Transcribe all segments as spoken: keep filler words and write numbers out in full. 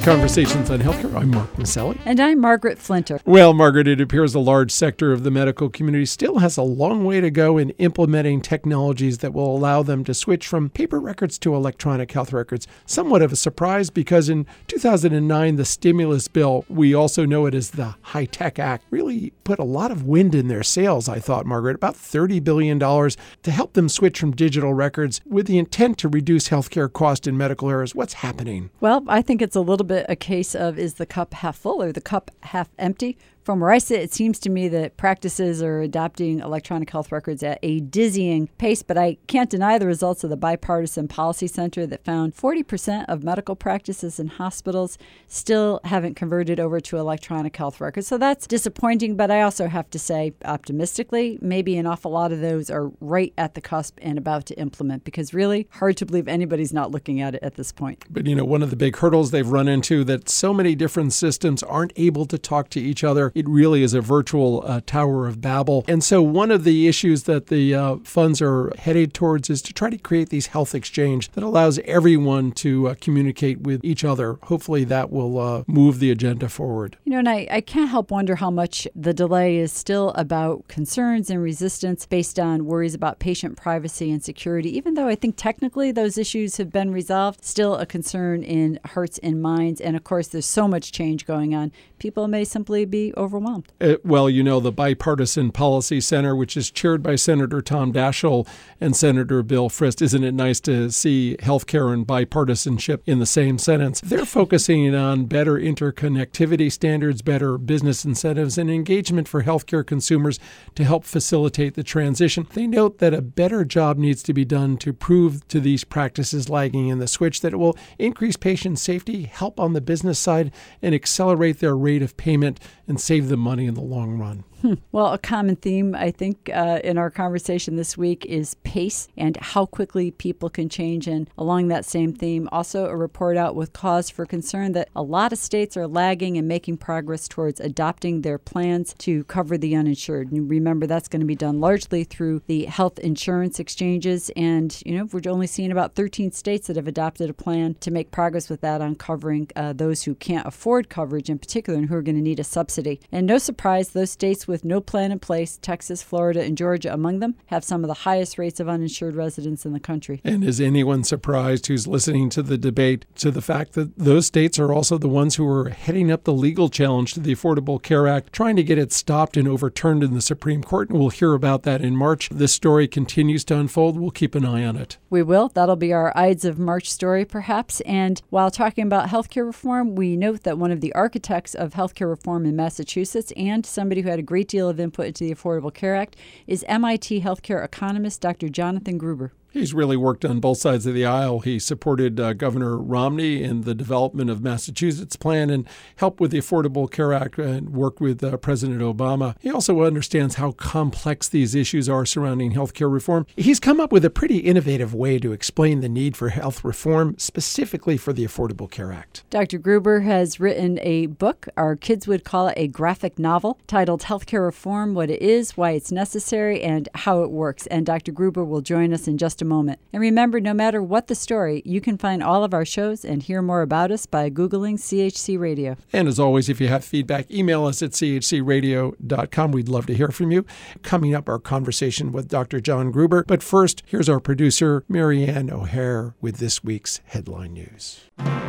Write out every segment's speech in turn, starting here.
Conversations on Healthcare. I'm Mark Maselli. And I'm Margaret Flinter. Well, Margaret, it appears a large sector of the medical community still has a long way to go in implementing technologies that will allow them to switch from paper records to electronic health records. Somewhat of a surprise because in two thousand nine, the stimulus bill, we also know it as the HITECH Act, really put a lot of wind in their sails, I thought, Margaret, about thirty billion dollars to help them switch from digital records with the intent to reduce healthcare cost in medical errors. What's happening? Well, I think it's a little bit a case of, is the cup half full or the cup half empty? From where I sit, it seems to me that practices are adopting electronic health records at a dizzying pace, but I can't deny the results of the Bipartisan Policy Center that found forty percent of medical practices and hospitals still haven't converted over to electronic health records. So that's disappointing, but I also have to say, optimistically, maybe an awful lot of those are right at the cusp and about to implement, because really hard to believe anybody's not looking at it at this point. But, you know, one of the big hurdles they've run into that so many different systems aren't able to talk to each other. It really is a virtual uh, Tower of Babel. And so one of the issues that the uh, funds are headed towards is to try to create these health exchange that allows everyone to uh, communicate with each other. Hopefully that will uh, move the agenda forward. You know, and I, I can't help wonder how much the delay is still about concerns and resistance based on worries about patient privacy and security. Even though I think technically those issues have been resolved, still a concern in hearts and minds. And of course, there's so much change going on. People may simply be overwhelmed. Uh, well, you know, the Bipartisan Policy Center, which is chaired by Senator Tom Daschle and Senator Bill Frist, isn't it nice to see healthcare and bipartisanship in the same sentence? They're focusing on better interconnectivity standards, better business incentives, and engagement for healthcare consumers to help facilitate the transition. They note that a better job needs to be done to prove to these practices lagging in the switch that it will increase patient safety, help on the business side, and accelerate their rate of payment and save them money in the long run. Hmm. Well, a common theme, I think, uh, in our conversation this week is pace and how quickly people can change. And along that same theme, also a report out with cause for concern that a lot of states are lagging and making progress towards adopting their plans to cover the uninsured. And remember, that's going to be done largely through the health insurance exchanges. And, you know, we're only seeing about thirteen states that have adopted a plan to make progress with that on covering uh, those who can't afford coverage in particular and who are going to need a subsidy. And no surprise, those states with no plan in place, Texas, Florida, and Georgia among them, have some of the highest rates of uninsured residents in the country. And is anyone surprised who's listening to the debate to the fact that those states are also the ones who are heading up the legal challenge to the Affordable Care Act, trying to get it stopped and overturned in the Supreme Court? And we'll hear about that in March. This story continues to unfold. We'll keep an eye on it. We will. That'll be our Ides of March story, perhaps. And while talking about healthcare reform, we note that one of the architects of healthcare reform in Massachusetts and somebody who had a great deal of input into the Affordable Care Act is M I T healthcare economist Doctor Jonathan Gruber. He's really worked on both sides of the aisle. He supported uh, Governor Romney in the development of Massachusetts' plan and helped with the Affordable Care Act and worked with uh, President Obama. He also understands how complex these issues are surrounding healthcare reform. He's come up with a pretty innovative way to explain the need for health reform, specifically for the Affordable Care Act. Doctor Gruber has written a book, our kids would call it a graphic novel, titled Healthcare Reform, What It Is, Why It's Necessary, and How It Works. And Doctor Gruber will join us in just a moment. And remember, no matter what the story, you can find all of our shows and hear more about us by Googling C H C Radio. And as always, if you have feedback, email us at c h c radio dot com. We'd love to hear from you. Coming up, our conversation with Doctor John Gruber. But first, here's our producer, Marianne O'Hare, with this week's headline news.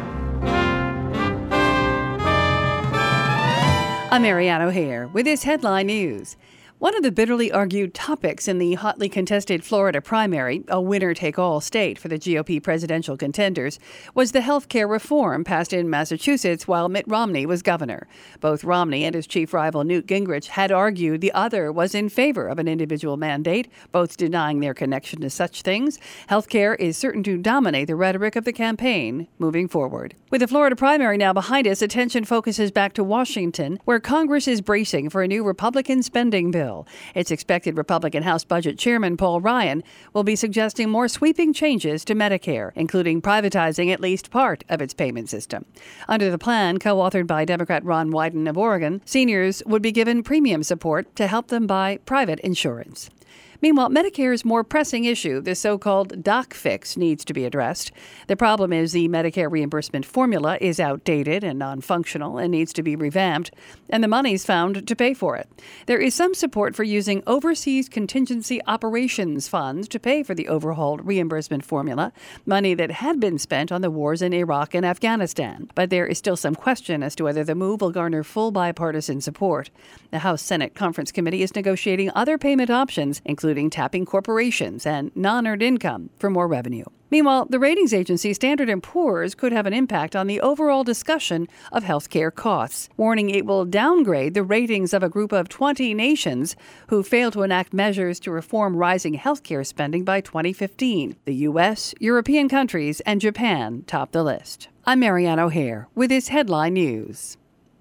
I'm Marianne O'Hare with this headline news. One of the bitterly argued topics in the hotly contested Florida primary, a winner-take-all state for the G O P presidential contenders, was the health care reform passed in Massachusetts while Mitt Romney was governor. Both Romney and his chief rival Newt Gingrich had argued the other was in favor of an individual mandate, both denying their connection to such things. Health care is certain to dominate the rhetoric of the campaign moving forward. With the Florida primary now behind us, attention focuses back to Washington, where Congress is bracing for a new Republican spending bill. It's expected Republican House Budget Chairman Paul Ryan will be suggesting more sweeping changes to Medicare, including privatizing at least part of its payment system. Under the plan, co-authored by Democrat Ron Wyden of Oregon, seniors would be given premium support to help them buy private insurance. Meanwhile, Medicare's more pressing issue, the so-called doc fix, needs to be addressed. The problem is the Medicare reimbursement formula is outdated and non-functional and needs to be revamped, and the money's found to pay for it. There is some support for using overseas contingency operations funds to pay for the overhauled reimbursement formula, money that had been spent on the wars in Iraq and Afghanistan. But there is still some question as to whether the move will garner full bipartisan support. The House Senate Conference Committee is negotiating other payment options, including tapping corporations and non-earned income for more revenue. Meanwhile, the ratings agency Standard and Poor's could have an impact on the overall discussion of healthcare costs, warning it will downgrade the ratings of a group of twenty nations who failed to enact measures to reform rising healthcare spending by twenty fifteen. The U S, European countries, and Japan top the list. I'm Marianne O'Hare with this headline news.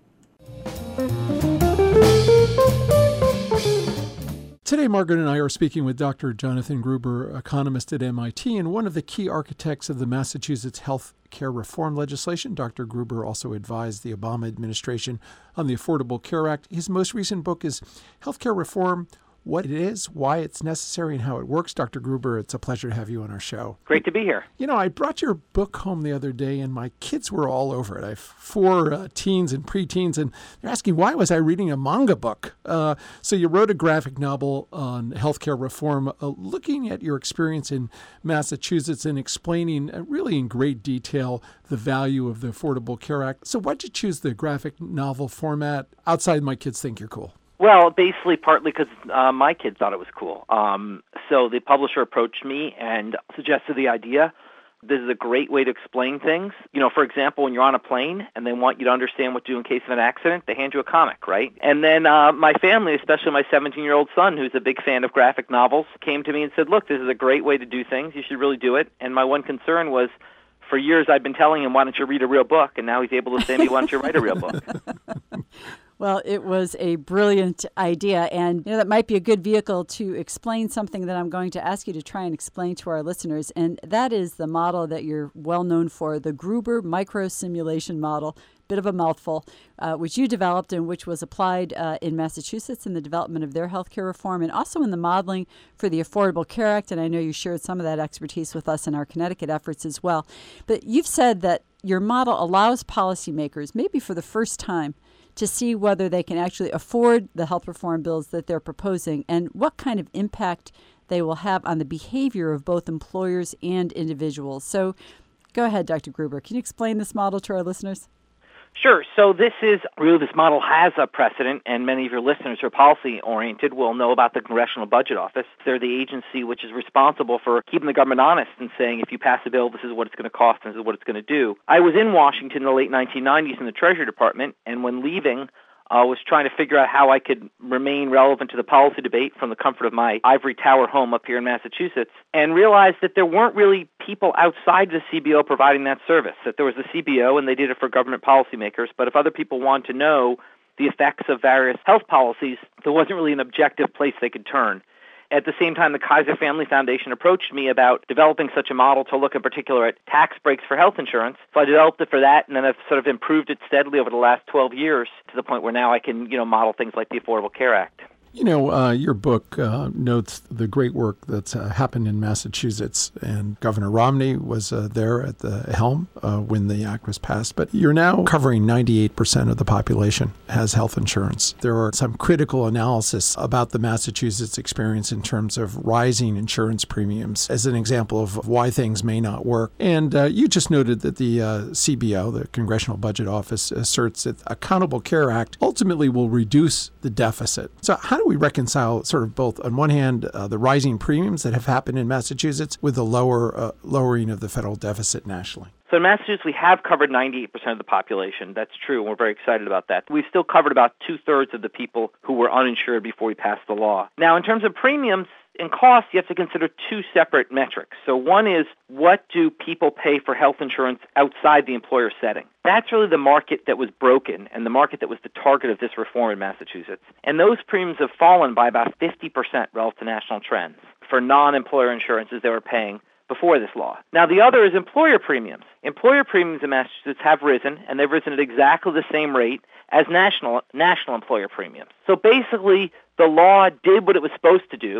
Today, Margaret and I are speaking with Doctor Jonathan Gruber, economist at M I T and one of the key architects of the Massachusetts health care reform legislation. Doctor Gruber also advised the Obama administration on the Affordable Care Act. His most recent book is Healthcare Reform: What It Is, Why It's Necessary, and How It Works. Doctor Gruber, it's a pleasure to have you on our show. Great to be here. You know, I brought your book home the other day, and my kids were all over it. I have four uh, teens and preteens, and they're asking, why was I reading a manga book? Uh, so you wrote a graphic novel on healthcare reform, uh, looking at your experience in Massachusetts and explaining uh, really in great detail the value of the Affordable Care Act. So why'd you choose the graphic novel format? Outside My Kids Think You're Cool. Well, basically partly because uh, my kids thought it was cool. Um, so the publisher approached me and suggested the idea. This is a great way to explain things. You know, for example, when you're on a plane and they want you to understand what to do in case of an accident, they hand you a comic, right? And then uh, my family, especially my seventeen-year-old son, who's a big fan of graphic novels, came to me and said, look, this is a great way to do things. You should really do it. And my one concern was, for years I've been telling him, why don't you read a real book? And now he's able to say to me, why don't you write a real book? Well, it was a brilliant idea, and you know that might be a good vehicle to explain something that I'm going to ask you to try and explain to our listeners, and that is the model that you're well known for, the Gruber micro-simulation model, bit of a mouthful, uh, which you developed and which was applied uh, in Massachusetts in the development of their healthcare reform and also in the modeling for the Affordable Care Act, and I know you shared some of that expertise with us in our Connecticut efforts as well. But you've said that your model allows policymakers, maybe for the first time, to see whether they can actually afford the health reform bills that they're proposing and what kind of impact they will have on the behavior of both employers and individuals. So go ahead, Doctor Gruber. Can you explain this model to our listeners? Sure. So this is really, this model has a precedent, and many of your listeners who are policy-oriented will know about the Congressional Budget Office. They're the agency which is responsible for keeping the government honest and saying, if you pass a bill, this is what it's going to cost and this is what it's going to do. I was in Washington in the late nineteen nineties in the Treasury Department, and when leaving, I uh, was trying to figure out how I could remain relevant to the policy debate from the comfort of my ivory tower home up here in Massachusetts, and realized that there weren't really people outside the C B O providing that service, that there was the C B O and they did it for government policymakers, but if other people wanted to know the effects of various health policies, there wasn't really an objective place they could turn. At the same time, the Kaiser Family Foundation approached me about developing such a model to look in particular at tax breaks for health insurance. So I developed it for that, and then I've sort of improved it steadily over the last twelve years to the point where now I can, you know, model things like the Affordable Care Act. You know, uh, your book uh, notes the great work that's uh, happened in Massachusetts, and Governor Romney was uh, there at the helm uh, when the act was passed. But you're now covering ninety-eight percent of the population has health insurance. There are some critical analysis about the Massachusetts experience in terms of rising insurance premiums as an example of why things may not work. And uh, you just noted that the uh, C B O, the Congressional Budget Office, asserts that the Accountable Care Act ultimately will reduce the deficit. So how do we reconcile sort of both, on one hand, uh, the rising premiums that have happened in Massachusetts with the lower uh, lowering of the federal deficit nationally? So in Massachusetts, we have covered ninety-eight percent of the population. That's true, and we're very excited about that. We've still covered about two-thirds of the people who were uninsured before we passed the law. Now, in terms of premiums and costs, you have to consider two separate metrics. So one is, what do people pay for health insurance outside the employer setting? That's really the market that was broken and the market that was the target of this reform in Massachusetts. And those premiums have fallen by about fifty percent relative to national trends for non-employer insurances they were paying before this law. Now, the other is employer premiums. Employer premiums in Massachusetts have risen, and they've risen at exactly the same rate as national national employer premiums. So basically, the law did what it was supposed to do,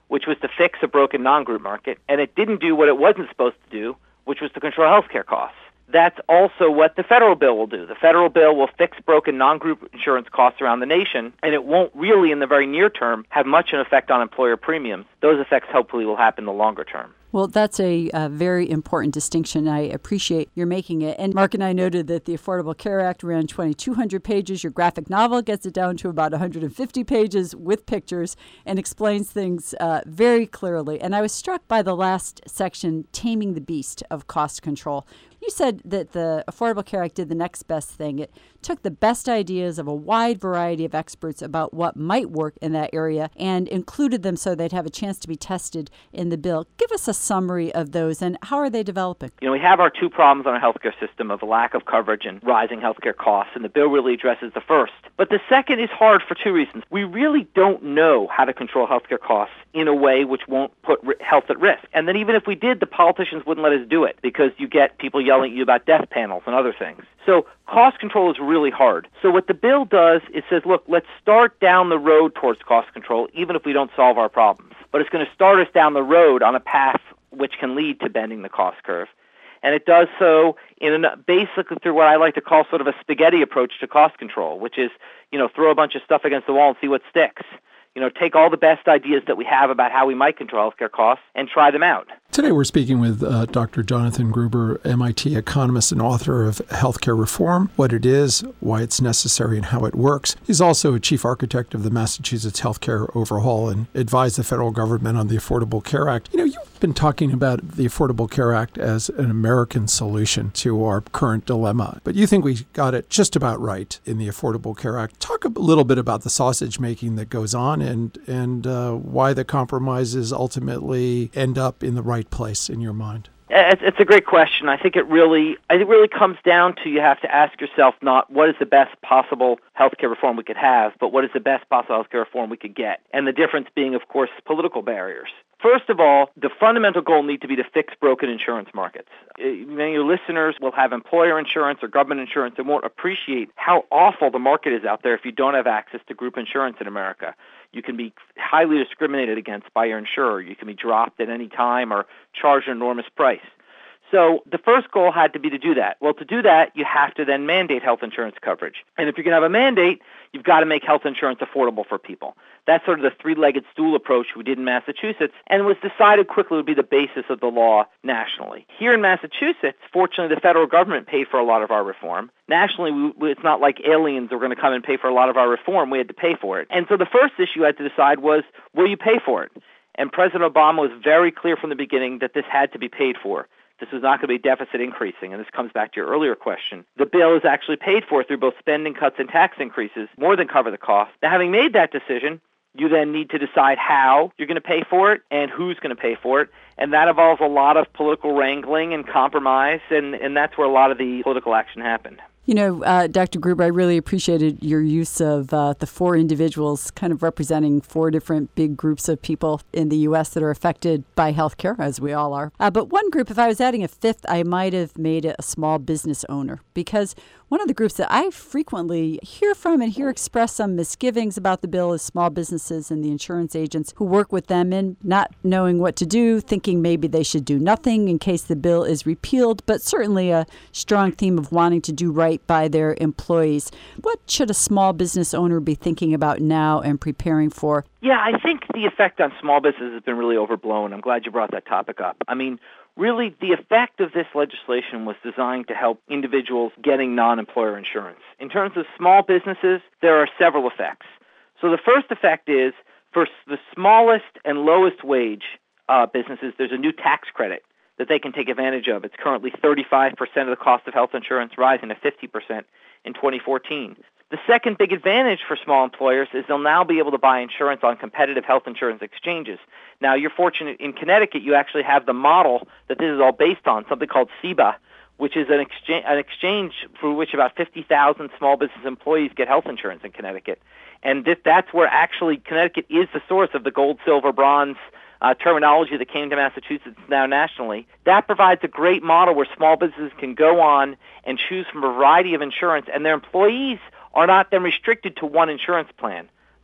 which was to fix a broken non-group market, and it didn't do what it wasn't supposed to do, which was to control healthcare costs. That's also what the federal bill will do. The federal bill will fix broken non-group insurance costs around the nation, and it won't really, in the very near term, have much an effect on employer premiums. Those effects hopefully will happen in the longer term. Well, that's a, a very important distinction. I appreciate your making it. And Mark and I noted that the Affordable Care Act ran twenty-two hundred pages. Your graphic novel gets it down to about one hundred fifty pages with pictures and explains things uh, very clearly. And I was struck by the last section, Taming the Beast of Cost Control. You said that the Affordable Care Act did the next best thing. It took the best ideas of a wide variety of experts about what might work in that area and included them so they'd have a chance to be tested in the bill. Give us a summary of those, and how are they developing? You know, we have our two problems on our healthcare system of a lack of coverage and rising healthcare costs, and the bill really addresses the first. But the second is hard for two reasons. We really don't know how to control healthcare costs in a way which won't put health at risk. And then even if we did, the politicians wouldn't let us do it because you get people yelling at you about death panels and other things. So cost control is really hard. So what the bill does is says, look, let's start down the road towards cost control, even if we don't solve our problems. But it's going to start us down the road on a path which can lead to bending the cost curve. And it does so in an, basically through what I like to call sort of a spaghetti approach to cost control, which is, you know, throw a bunch of stuff against the wall and see what sticks. You know, take all the best ideas that we have about how we might control healthcare costs and try them out. Today we're speaking with uh, Doctor Jonathan Gruber, M I T economist and author of Healthcare Reform, What It Is, Why It's Necessary, and How It Works. He's also a chief architect of the Massachusetts Healthcare Overhaul and advised the federal government on the Affordable Care Act. You know, you've been talking about the Affordable Care Act as an American solution to our current dilemma, but you think we got it just about right in the Affordable Care Act. Talk a little bit about the sausage making that goes on and, and uh, why the compromises ultimately end up in the right place in your mind. It's a great question. I think it really, I think it really comes down to you have to ask yourself not what is the best possible healthcare reform we could have, but what is the best possible healthcare reform we could get. And the difference being, of course, political barriers. First of all, the fundamental goal needs to be to fix broken insurance markets. Many of your listeners will have employer insurance or government insurance and won't appreciate how awful the market is out there if you don't have access to group insurance in America. You can be highly discriminated against by your insurer. You can be dropped at any time or charged an enormous price. So the first goal had to be to do that. Well, to do that, you have to then mandate health insurance coverage. And if you're going to have a mandate, you've got to make health insurance affordable for people. That's sort of the three-legged stool approach we did in Massachusetts, and it was decided quickly would be the basis of the law nationally. Here in Massachusetts, fortunately, the federal government paid for a lot of our reform. Nationally, we, it's not like aliens were going to come and pay for a lot of our reform. We had to pay for it. And so the first issue I had to decide was, will you pay for it? And President Obama was very clear from the beginning that this had to be paid for. This was not going to be deficit increasing, and this comes back to your earlier question. The bill is actually paid for through both spending cuts and tax increases, more than cover the cost. Now, having made that decision, you then need to decide how you're going to pay for it and who's going to pay for it, and that involves a lot of political wrangling and compromise, and, and that's where a lot of the political action happened. You know, uh, Doctor Gruber, I really appreciated your use of uh, the four individuals kind of representing four different big groups of people in the U S that are affected by healthcare, as we all are. Uh, but one group, if I was adding a fifth, I might have made it a small business owner, because one of the groups that I frequently hear from and hear express some misgivings about the bill is small businesses and the insurance agents who work with them in not knowing what to do, thinking maybe they should do nothing in case the bill is repealed, but certainly a strong theme of wanting to do right by their employees. What should a small business owner be thinking about now and preparing for? Yeah, I think the effect on small business has been really overblown. I'm glad you brought that topic up. I mean, really, the effect of this legislation was designed to help individuals getting non-employer insurance. In terms of small businesses, there are several effects. So the first effect is for the smallest and lowest wage uh, businesses, there's a new tax credit that they can take advantage of. It's currently thirty-five percent of the cost of health insurance, rising to fifty percent in twenty fourteen. The second big advantage for small employers is they'll now be able to buy insurance on competitive health insurance exchanges. Now, you're fortunate in Connecticut, you actually have the model that this is all based on, something called C B A, which is an exchange, an exchange for which about fifty thousand small business employees get health insurance in Connecticut. And this, that's where actually Connecticut is the source of the gold, silver, bronze uh, terminology that came to Massachusetts now nationally. That provides a great model where small businesses can go on and choose from a variety of insurance, and their employees are not then restricted to one insurance plan.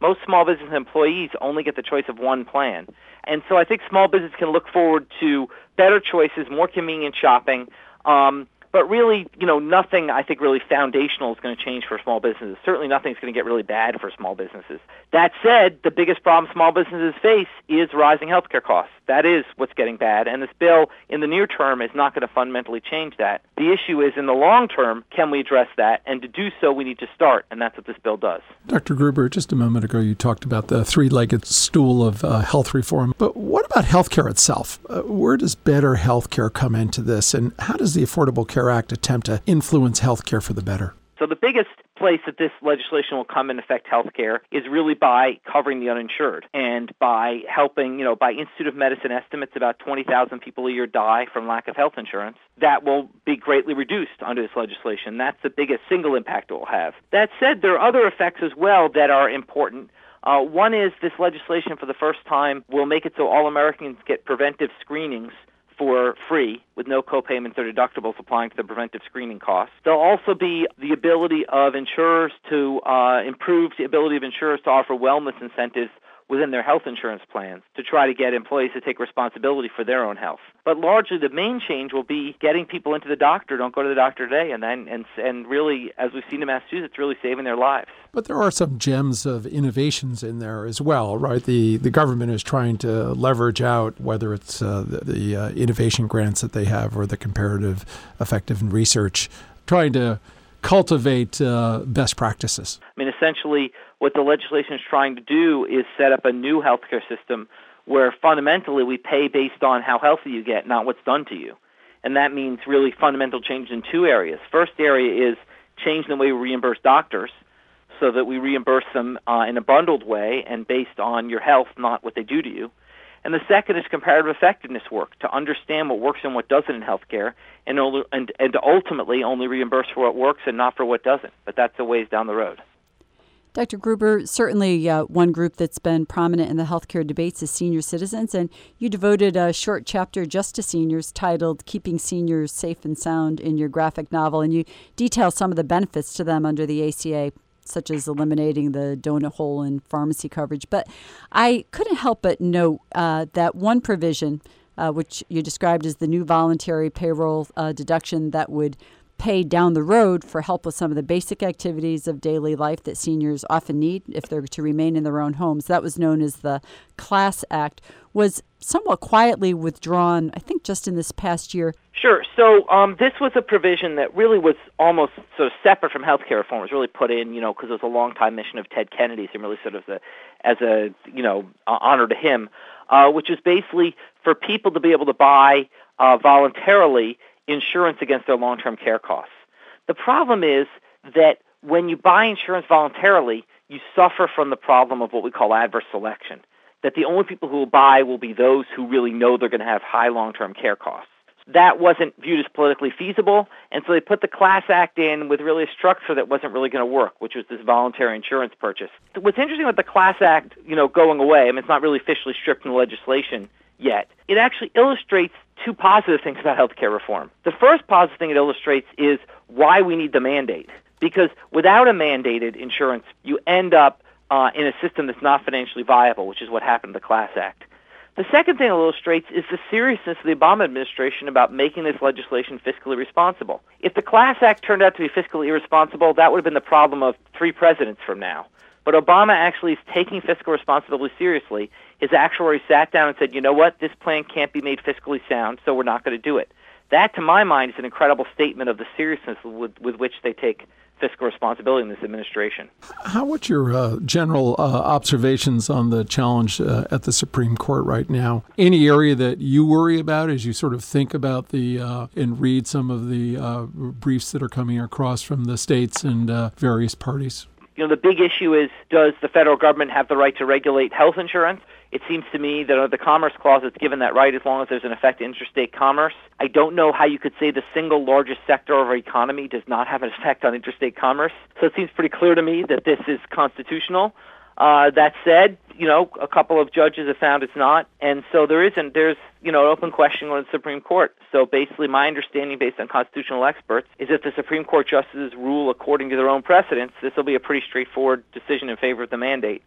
Most small business employees only get the choice of one plan. And so I think small business can look forward to better choices, more convenient shopping, um, but really, you know, nothing I think really foundational is going to change for small businesses. Certainly nothing's going to get really bad for small businesses. That said, the biggest problem small businesses face is rising healthcare costs. That is what's getting bad, and this bill in the near term is not going to fundamentally change that. The issue is in the long term, can we address that? And to do so, we need to start, and that's what this bill does. Doctor Gruber, just a moment ago you talked about the three-legged stool of uh, health reform, but what about healthcare itself? Uh, where does better healthcare come into this, and how does the Affordable Care Act attempt to influence healthcare for the better? So the biggest place that this legislation will come and affect healthcare is really by covering the uninsured and by helping, you know, by Institute of Medicine estimates about twenty thousand people a year die from lack of health insurance. That will be greatly reduced under this legislation. That's the biggest single impact it will have. That said, there are other effects as well that are important. Uh, one is this legislation for the first time will make it so all Americans get preventive screenings for free with no co-payments or deductibles applying to the preventive screening costs. There'll also be the ability of insurers to uh, improve the ability of insurers to offer wellness incentives within their health insurance plans to try to get employees to take responsibility for their own health. But largely the main change will be getting people into the doctor. Don't go to the doctor today, and then and and really, as we've seen in Massachusetts, really saving their lives. But there are some gems of innovations in there as well, right? The the government is trying to leverage out, whether it's uh, the, the uh, innovation grants that they have or the comparative effective research, trying to cultivate uh, best practices. I mean, essentially, what the legislation is trying to do is set up a new healthcare system where fundamentally we pay based on how healthy you get, not what's done to you. And that means really fundamental change in two areas. First area is changing the way we reimburse doctors so that we reimburse them uh, in a bundled way and based on your health, not what they do to you. And the second is comparative effectiveness work, to understand what works and what doesn't in healthcare, and, and, and to ultimately only reimburse for what works and not for what doesn't. But that's a ways down the road. Doctor Gruber, certainly uh, one group that's been prominent in the healthcare debates is senior citizens, and you devoted a short chapter just to seniors titled Keeping Seniors Safe and Sound in your graphic novel, and you detail some of the benefits to them under the A C A, such as eliminating the donut hole in pharmacy coverage. But I couldn't help but note uh, that one provision, uh, which you described as the new voluntary payroll uh, deduction that would pay down the road for help with some of the basic activities of daily life that seniors often need if they're to remain in their own homes. That was known as the CLASS Act, was somewhat quietly withdrawn, I think, just in this past year. Sure. So um, this was a provision that really was almost sort of separate from healthcare reform. It was really put in, you know, because it was a long-time mission of Ted Kennedy's and really sort of the, as a, you know, honor to him, uh, which is basically for people to be able to buy uh, voluntarily insurance against their long-term care costs. The problem is that when you buy insurance voluntarily, you suffer from the problem of what we call adverse selection, that the only people who will buy will be those who really know they're going to have high long-term care costs. That wasn't viewed as politically feasible, and so they put the CLASS Act in with really a structure that wasn't really going to work, which was this voluntary insurance purchase. What's interesting with the CLASS Act, you know, going away, I mean, it's not really officially stripped from the legislation yet. It actually illustrates two positive things about healthcare reform. The first positive thing it illustrates is why we need the mandate, because without a mandated insurance, you end up uh, in a system that's not financially viable, which is what happened to the CLASS Act. The second thing it illustrates is the seriousness of the Obama administration about making this legislation fiscally responsible. If the CLASS Act turned out to be fiscally irresponsible, that would have been the problem of three presidents from now. But Obama actually is taking fiscal responsibility seriously. His actuary sat down and said, you know what, this plan can't be made fiscally sound, so we're not going to do it. That, to my mind, is an incredible statement of the seriousness with, with which they take fiscal responsibility in this administration. How would your uh, general uh, observations on the challenge uh, at the Supreme Court right now? Any area that you worry about as you sort of think about the uh, and read some of the uh, briefs that are coming across from the states and uh, various parties? You know, the big issue is, does the federal government have the right to regulate health insurance? It seems to me that under the Commerce Clause, it's given that right as long as there's an effect to interstate commerce. I don't know how you could say the single largest sector of our economy does not have an effect on interstate commerce. So it seems pretty clear to me that this is constitutional. Uh, that said, you know, a couple of judges have found it's not. And so there isn't, there's, you know, an open question on the Supreme Court. So basically my understanding based on constitutional experts is if the Supreme Court justices rule according to their own precedents, this will be a pretty straightforward decision in favor of the mandate.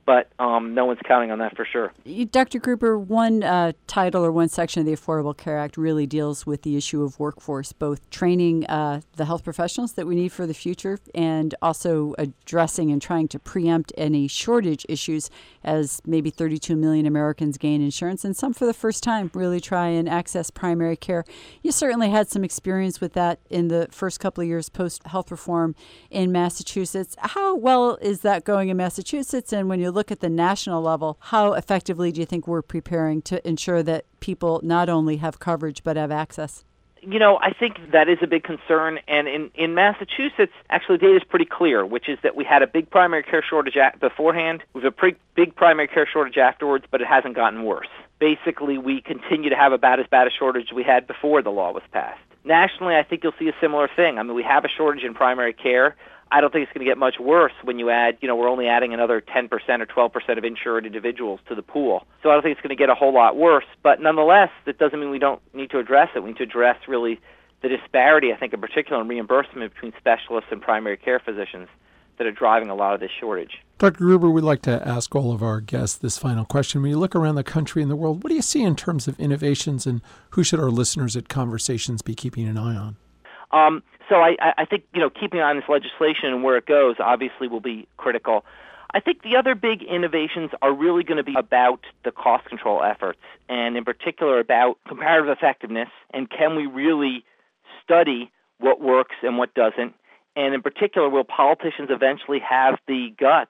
but um, no one's counting on that for sure. Doctor Gruber, one uh, title or one section of the Affordable Care Act really deals with the issue of workforce, both training uh, the health professionals that we need for the future and also addressing and trying to preempt any shortage issues as maybe thirty-two million Americans gain insurance and some for the first time really try and access primary care. You certainly had some experience with that in the first couple of years post-health reform in Massachusetts. How well is that going in Massachusetts? And when you look at the national level, how effectively do you think we're preparing to ensure that people not only have coverage but have access? You know, I think that is a big concern, and in, in Massachusetts, actually the data is pretty clear, which is that we had a big primary care shortage beforehand, we have a pretty big primary care shortage afterwards, but it hasn't gotten worse. Basically, we continue to have about as bad a shortage we had before the law was passed. Nationally, I think you'll see a similar thing. I mean, we have a shortage in primary care. I don't think it's going to get much worse when you add, you know, we're only adding another ten percent or twelve percent of insured individuals to the pool. So I don't think it's going to get a whole lot worse. But nonetheless, that doesn't mean we don't need to address it. We need to address really the disparity, I think, in particular in reimbursement between specialists and primary care physicians that are driving a lot of this shortage. Doctor Gruber, we'd like to ask all of our guests this final question. When you look around the country and the world, what do you see in terms of innovations, and who should our listeners at Conversations be keeping an eye on? Um, so I, I think, you know, keeping on this legislation and where it goes obviously will be critical. I think the other big innovations are really going to be about the cost control efforts, and in particular about comparative effectiveness, and can we really study what works and what doesn't, and in particular, will politicians eventually have the guts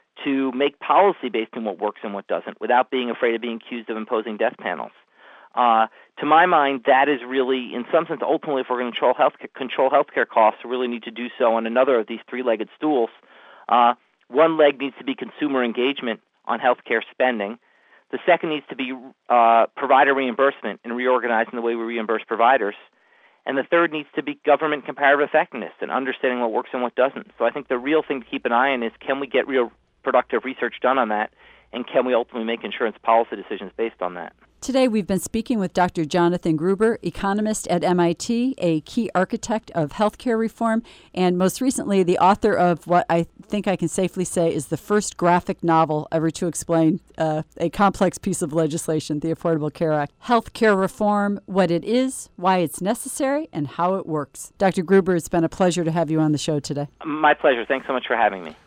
to make policy based on what works and what doesn't without being afraid of being accused of imposing death panels? Uh, to my mind, that is really, in some sense, ultimately, if we're going to control health control healthcare costs, we really need to do so on another of these three-legged stools. Uh, one leg needs to be consumer engagement on healthcare spending. The second needs to be uh, provider reimbursement and reorganizing the way we reimburse providers. And the third needs to be government comparative effectiveness and understanding what works and what doesn't. So I think the real thing to keep an eye on is, can we get real productive research done on that, and can we ultimately make insurance policy decisions based on that? Today, we've been speaking with Doctor Jonathan Gruber, economist at M I T, a key architect of healthcare reform, and most recently, the author of what I think I can safely say is the first graphic novel ever to explain uh, a complex piece of legislation, the Affordable Care Act. Healthcare reform, what it is, why it's necessary, and how it works. Doctor Gruber, it's been a pleasure to have you on the show today. My pleasure. Thanks so much for having me.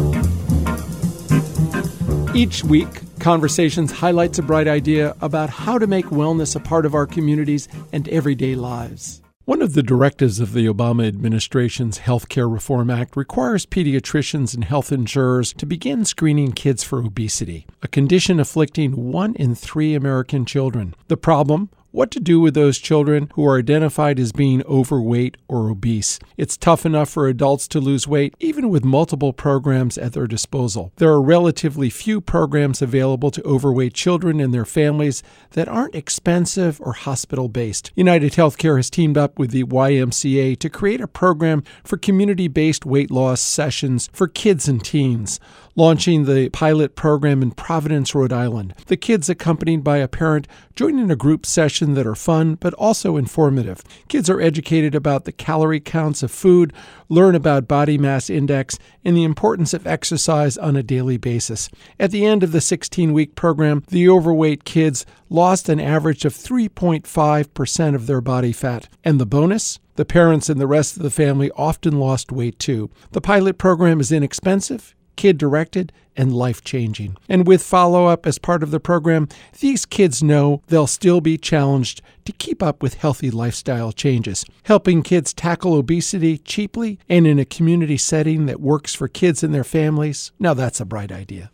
Each week, Conversations highlights a bright idea about how to make wellness a part of our communities and everyday lives. One of the directives of the Obama administration's Healthcare Reform Act requires pediatricians and health insurers to begin screening kids for obesity, a condition afflicting one in three American children. The problem? What to do with those children who are identified as being overweight or obese. It's tough enough for adults to lose weight, even with multiple programs at their disposal. There are relatively few programs available to overweight children and their families that aren't expensive or hospital-based. United Healthcare has teamed up with the Y M C A to create a program for community-based weight loss sessions for kids and teens, launching the pilot program in Providence, Rhode Island. The kids, accompanied by a parent, join in a group session that are fun but also informative. Kids are educated about the calorie counts of food, learn about body mass index, and the importance of exercise on a daily basis. At the end of the sixteen-week program, the overweight kids lost an average of three point five percent of their body fat. And the bonus? The parents and the rest of the family often lost weight too. The pilot program is inexpensive, kid-directed, and life-changing. And with follow-up as part of the program, these kids know they'll still be challenged to keep up with healthy lifestyle changes. Helping kids tackle obesity cheaply and in a community setting that works for kids and their families, now that's a bright idea.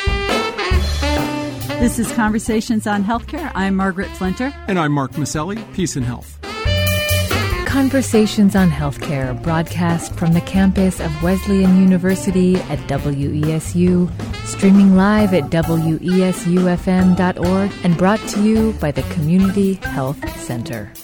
This is Conversations on Healthcare. I'm Margaret Flinter. And I'm Mark Maselli. Peace and health. Conversations on Healthcare, broadcast from the campus of Wesleyan University at W E S U, streaming live at W E S U F M dot org, and brought to you by the Community Health Center.